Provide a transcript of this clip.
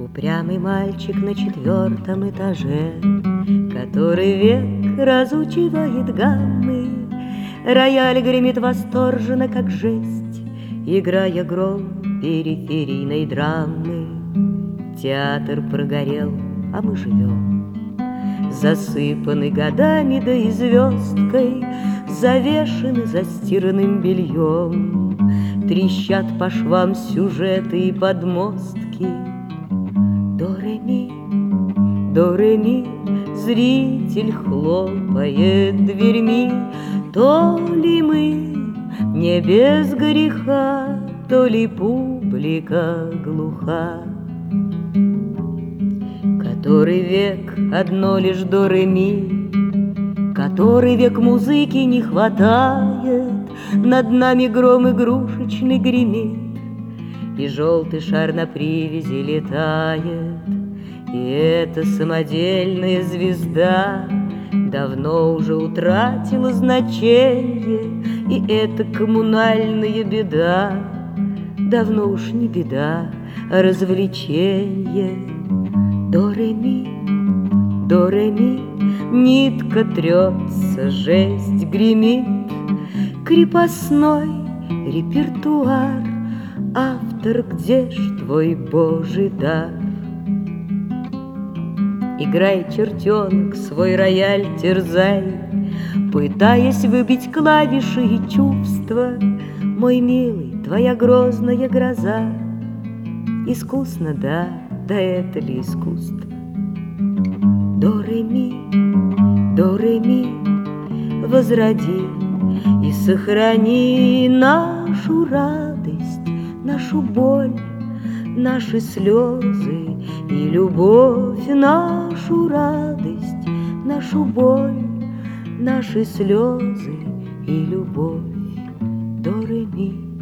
Упрямый мальчик на 4-м этаже, который век разучивает гаммы. Рояль гремит восторженно, как жесть, играя гром периферийной драмы. Театр прогорел, а мы живем, засыпаны годами, да и звездкой, завешены застиранным бельем. Трещат по швам сюжеты и подмостки. До ре ми, зритель хлопает дверьми. То ли мы не без греха, то ли публика глуха. Который век одно лишь до ре ми, который век музыки не хватает, над нами гром игрушечный гремит, и желтый шар на привязи летает. И эта самодельная звезда давно уже утратила значение, и эта коммунальная беда давно уж не беда, а развлечение. До ре ми, нитка трется, жесть гремит, крепостной репертуар. Автор, где ж твой Божий дар? Играй, чертенок, свой рояль терзай, пытаясь выбить клавиши и чувства. Мой милый, твоя грозная гроза. Искусно, да это ли искусство? До ре ми, возроди и сохрани нашу радость, нашу боль, наши слезы и любовь, нашу радость, нашу боль, наши слезы и любовь. До ре ми.